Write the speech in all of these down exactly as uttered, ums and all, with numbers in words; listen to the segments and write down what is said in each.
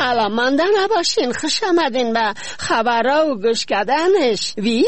علاقه‌مند نباشین. خوش آمدین به خبرها و گوش کردنش. وی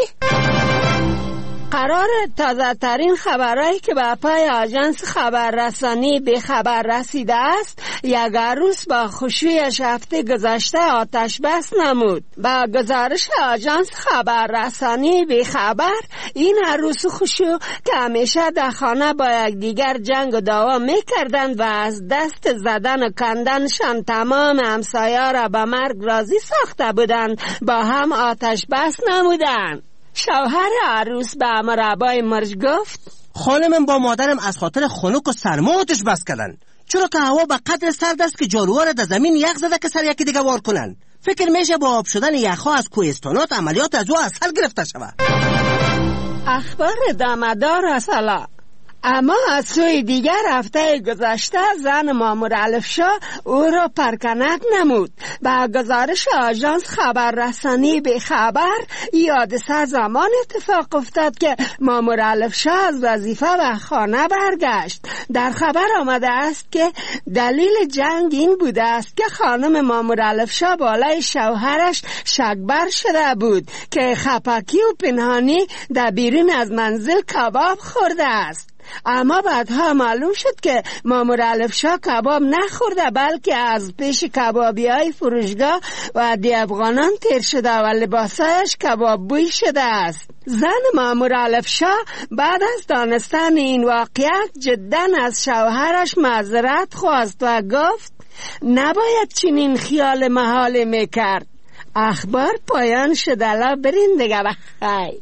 قرار تازه ترین خبرهایی که به پای آژانس خبررسانی به خبر رسیده است، یک عروس با خشویش هفته گذشته آتش بس نمود. با گزارش آژانس خبررسانی به خبر، این عروس خشو که همیشه در خانه با یک دیگر جنگ و دعوا میکردند و از دست زدن و کندنشان تمام همسایه را به مرگ راضی ساخته بودند، با هم آتش بس نمودند. شوهر عروس به امرابای مرج گفت: خانمم با مادرم از خاطر خنک و سرما آتش بس کردن، چرا که هوا به قدر سرد است که جاروها در زمین یخ زده که سر یکی دیگه وار کنن. فکر میشه با آب شدن یخها از کوهستانات عملیات از او اصل گرفته شود. اخبار دامدار اصلا. اما از سوی دیگر هفته گذشته زن مامور الفشا او را پرکنک نمود. با گزارش آژانس خبررسانی به خبر، این حادثه زمان اتفاق افتاد که مامور الفشا از وظیفه به خانه برگشت. در خبر آمده است که دلیل جنگ این بوده است که خانم مامور الفشا بالای شوهرش شکبر شده بود که خپکی و پنهانی در بیرون از منزل کباب خورده است. اما بعدها معلوم شد که مامور الفشا کباب نخورده، بلکه از پیش کبابی های فروشگاه و دی افغانان تیر شده و لباسایش کباب بوی شده است. زن مامور الفشا بعد از دانستن این واقعیت جدا از شوهرش معذرت خواست و گفت نباید چنین خیال محال میکرد. اخبار پایان شد. الا برین دیگه بخیر.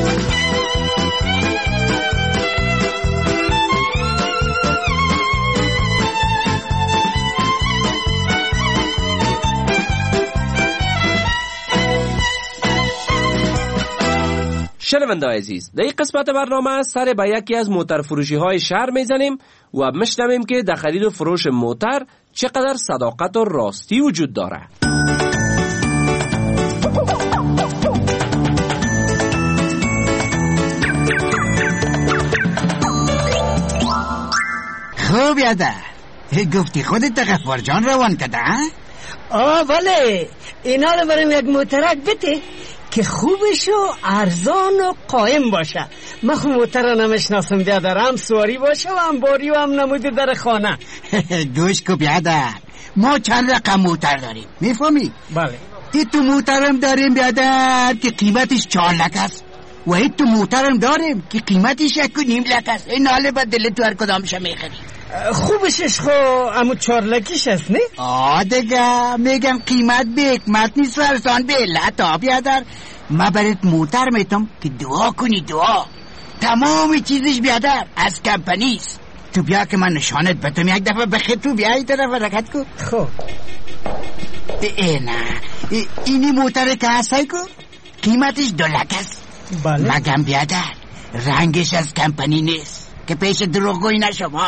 شنونده عزیز، در این قسمت برنامه سر به یکی از موتر فروشی های شهر میزنیم و میشنویم که در خرید و فروش موتر چقدر صداقت و راستی وجود داره. خوب یاده گفتی خودت غفار جان روان کده؟ آه ولی اینا رو بریم یک موترک بده که خوبش و ارزان و قایم باشه. من خود موتر رو نمیشناسم بیادر، هم سواری باشه و هم باری و هم نموده در خانه. گوش کو بیادر، ما چند رقم موتر داریم میفهمی؟ بله. ای تو موترم داریم بیادر که قیمتش چهار لک است و ای تو موترم داریم که قیمتش یک و نیم لک است. این حاله با دل تو هر کدامشه میخری. خوبشش خو امو چهار لکیش است نه؟ آه دیگه میگم قیمت به حکمت نیست ورزان به علت. آه بیادر ما برات موتر میتم که دعا کنی. دعا تمام چیزش بیادر از کمپنیست. تو بیا که من نشانت بتم یک دفعه بخیر. تو بیا این طرف رکت کو. خب ای نه ای اینی موتر که هستی کو قیمتش دو لک است. بله. مگم بیادر رنگش از کمپنی نیست که پیش دروغگویی نشما.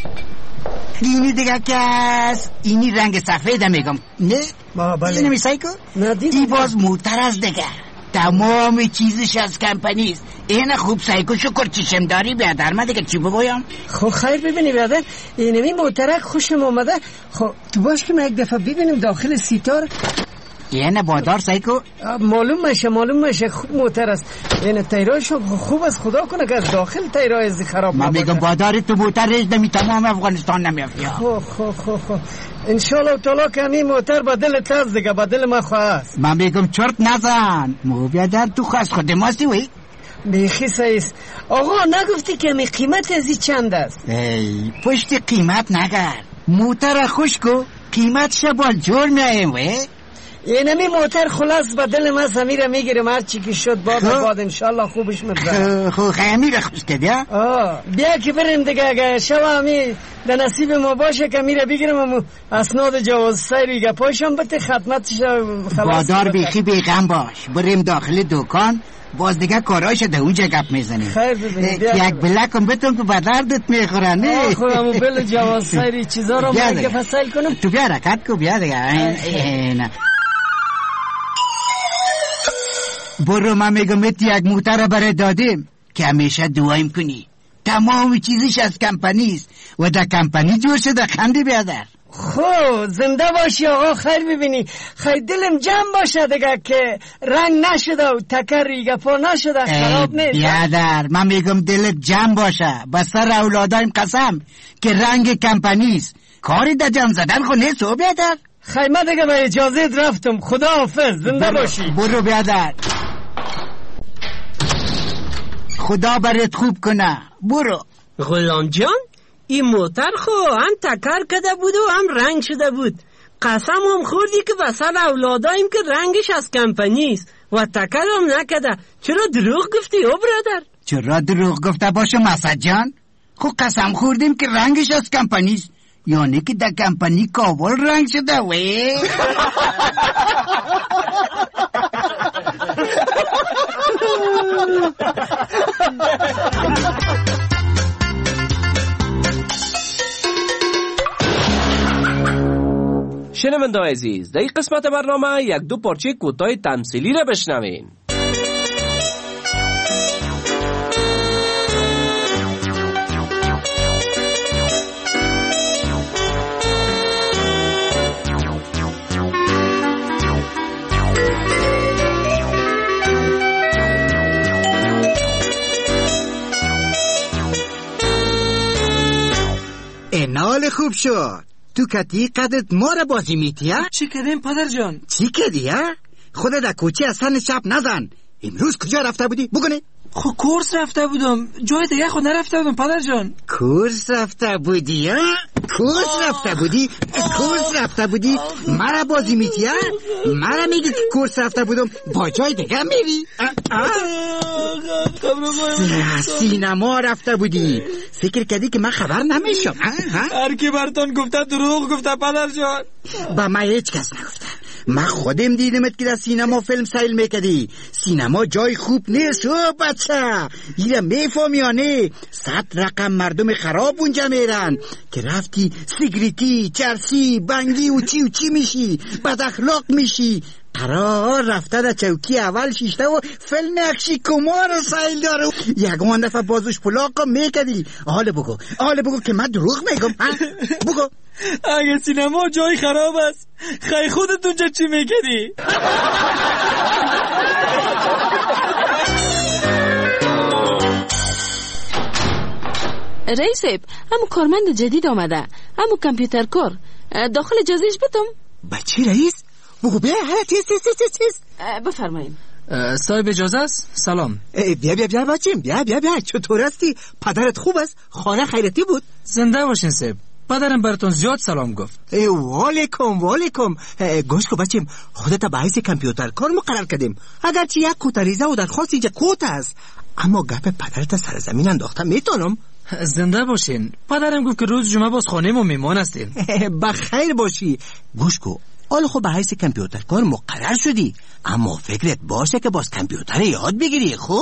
اینی دیگه که است، اینی رنگ سفیده میگم نه؟ بله. اینو میسایی کو؟ ای باز موتر از دیگه تمام چیزش از کمپنی است. این خوب سایکو شکر چشم داری بیادر. من دیگه چی بگویم؟ خب خیر ببینی بیادر، اینمی موترک خوشم اومده. خب تو باش که من یک دفعه ببینیم داخل سیتار. اینه بادار سایکو معلوم میشه معلوم میشه خوب موتر است. این تیرایش خوب است، خدا کنه که از داخل تیرای از خراب نباشه. من میگم بادار تو موتر ریز نمی تمام افغانستان نمیافتی. خب خب خب خب انشالله تعالی که همین موتر با دل تاز دیگه با دل ما خواست. من میگم چرت نزن مو بیادر، تو خواست خود ماستی وی بیخی سایست. آقا نگفتی که می قیمت ازی چند است؟ ای پشت قیمت نگر، موتر خوش کو قیمت شبال جور میایم وی. اینمی موتر خلاص با دل ما زمیره میگیرم، هر چی که شد باد باد انشالله خوبش میبره. خو خیمیره خوش کدی ها؟ آه بیا که بریم دیگه. اگه شما همی در نصیب ما باشه که میره بگیرم امو اسناد جواز سیری گه پایشم بته خدمتش خلاص. بادار بیخی بیغم باش، بریم داخل دکان باز دیگه کاراش ده اونجا گپ میزنیم. خیر ببینید یک بلکم بتون که به دردت میخورن. آه خودمو بل جواز سیری چیزا رو مگه فصل کنم. تو بیا رکت کو بیا دیگه. نه برو من میگم ات یک موتر برای دادیم که همیشه دعایم کنی. تمام چیزش از کمپنی است و در کمپنی جور شده خنده بیادر. خب زنده باشی آقا، خیر ببینی. خیلی دلم جمع باشه دیگه که رنگ نشده و تکر ریگه پا نشده، خراب نیست. بیادر من میگم دلت جمع باشه، بس سر اولادایم قسم که رنگ کمپانیست. کاری در جمع زدن خو نیست و بیادر. خیلی من دیگه به اجازه رفتم، خدا حافظ، زنده باشی. برو بیادر، خدا برات خوب کنه، برو. غلام جان این موتر خو هم تکر کده بود و هم رنگ شده بود. قسم هم خوردی که بسر اولادایم که رنگش از کمپانیست و تکر هم نکده. چرا دروغ گفتی او برادر؟ چرا دروغ گفته باشه مسعد جان؟ خو قسم خوردیم که رنگش از کمپانیست، یعنی که در کمپانی کابل رنگ شده. وی شنونده عزیز، در این قسمت برنامه یک دو پارچه کوتاه تمثیلی را بشنوین. انال خوب شد. تو کتی قدرت ما را بازی میتی ها؟ چی کردیم پدر جان؟ چی کردی ها؟ خودت در کوچه از سن شب نزن. امروز کجا رفته بودی؟ بگونه. خب کورس رفته بودم، جای دیگه خود نرفته بودم پدر جان. کورس رفته بودی ها؟ کورس رفته بودی؟ کورس رفته بودی؟ مرا بازی میتی ها؟ مرا میگی که کورس رفته بودم با جای دیگه میری؟ سینما رفته بودی؟ فکر کردی که من خبر نمیشم؟ هر کی برتون گفته دروغ گفته پدر جان. با من هیچ کس نگفته. من خودم دیدمت که در سینما فیلم سیل میکردی. سینما جای خوب نیست او بچه. اینه میفهمی یا نه؟ صد رقم مردم خراب اونجا میرن که رفتی سیگریتی، چرسی، بنگی و چی و چی میشی، بد اخلاق میشی. قرار رفته در چوکی اول شیشته و فیلم اکشی کمار و سیل داره. یگان دفعه بازوش پلاقا میکردی. حالا بگو حالا بگو که من دروغ میگم. بگو اگه سینما جای خراب است خیلی خودت اونجا چی میکردی؟ رئیسیب همون کارمند جدید آمده، همون کامپیوتر کار. داخل اجازهش بدم؟ بچه رئیس بگو بیا. ها تیز تیز تیز تیز بفرمایید. صاحب اجازه است؟ سلام. بیا بیا بیا بچیم، بیا بیا بیا. چطور هستی؟ پدرت خوب است؟ خانه خیرتی بود؟ زنده باشین صاحب. پدرم براتون زیاد سلام گفت. والیکم والیکم. گوش کو بچیم، خودت به حیث کامپیوتر کار مقرر کردیم. اگرچه یک کوتاریزه و درخواست اینجا کوت است، اما گپ پدرت سر زمین انداخته میتونم. زنده باشین. پدرم گفت که روز جمعه باز خانه ما میمان هستین. بخیر باشی. گوش کو، حالا خب به حیث کامپیوتر کار مقرر شدی، اما فکرت باشه که باز کامپیوتر یاد بگیری. خوب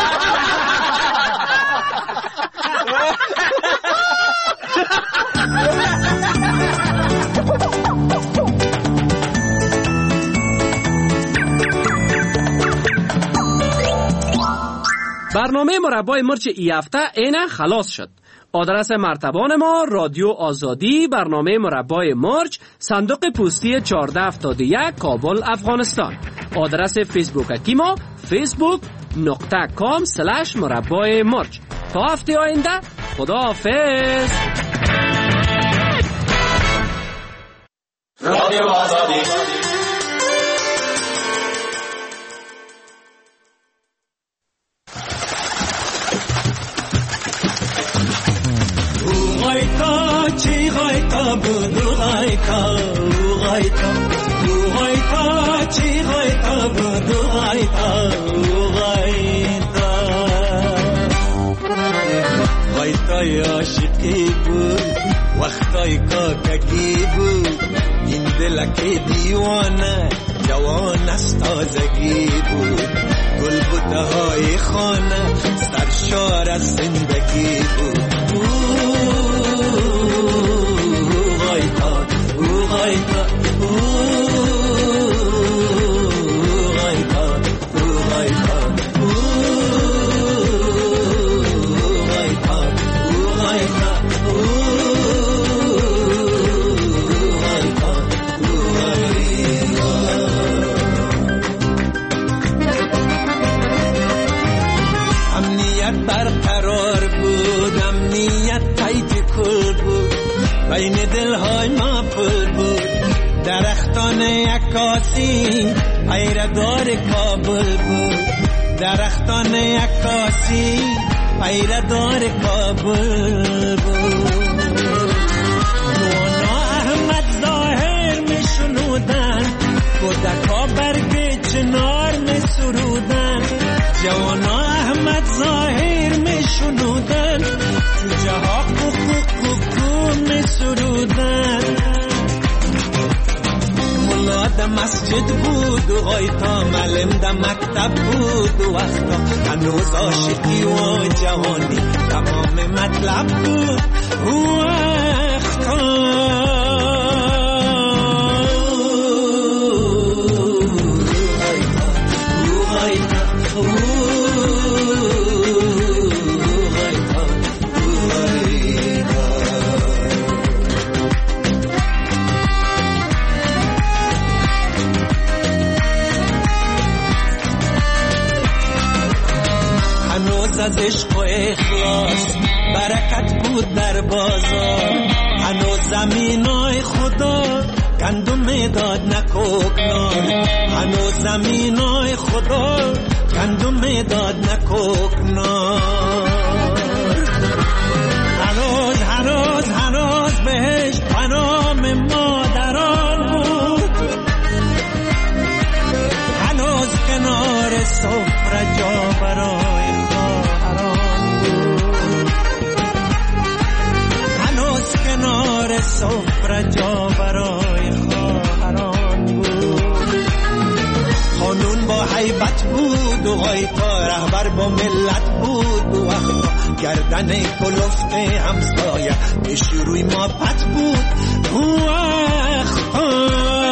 برنامه مربای مرچ ای هفته اینه خلاص شد. آدرس مرتبان ما رادیو آزادی، برنامه مربای مرچ، صندوق پستی چهارده هفتاد و یک، کابل، افغانستان. آدرس فیسبوک اکی ما فیسبوک نقطه کام سلش مربای مرچ. تا هفته آینده خدا حافظ. رادیو آزادی. چی غایتا بودو غایتا غایتا غایتا چی غایتا بودو غایتا غایتا غایتای عاشقی بود وقتای کاکگی بود این دلک دیوانه جوان است تازگی بود گل بوته های خانه سرشار از زندگی بود بین دلهای ما پر بود درختان عکاسی پیردار کابل بود درختان عکاسی پیردار کابل بود نونا احمد ظاهر می شنودن کودکا برگ چنار می سرودن جوانا احمد ظاهر می شنودن جوجه ها کوکو کوکو می سرودن ملا ده مسجد بود و غیطا معلم ده مکتب بود و وقتا هنوز عاشقی و جوانی تمام مطلب بود و وقتا از عشق و اخلاص برکت بود در بازار هنوز زمینای خدا گندم میداد نکوکنار هنوز زمینای خدا گندم میداد نکوکنار هنوز هنوز هنوز بهش پنام مادران بود هنوز کنار سفره جا برای کنار سفره جا برای خواهران بود خانون با حیبت بود و غیطا رهبر با ملت بود و وقتا گردن کلفت همسایه پیش روی ما پت بود و وقتا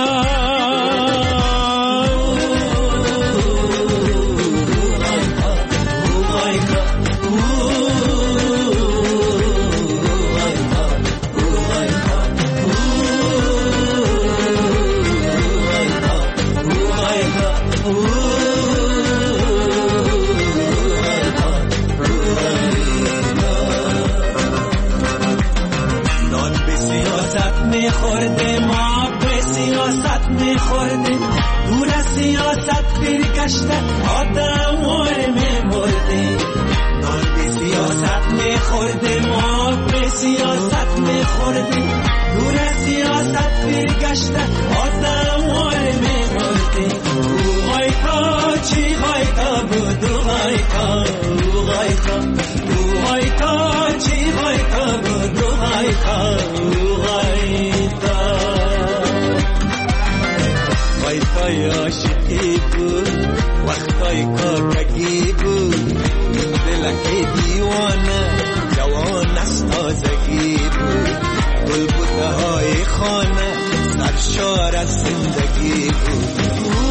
میخورده ما به سیاست میخورده دور از سیاست برگشته آدم واره میمورده نان به سیاست میخورده ما به سیاست میخورده دور از سیاست برگشته آدم واره میمورده او غایتا چی غایتا بود او غایتا او غایتا او غایتا چی غایتا بود او غایتا او غایتا غایتای عاشقی بود وقتای کاکگی بود این دلک دیوانه جوان از تازگی بود گل بوته های خانه سرشار از زندگی بود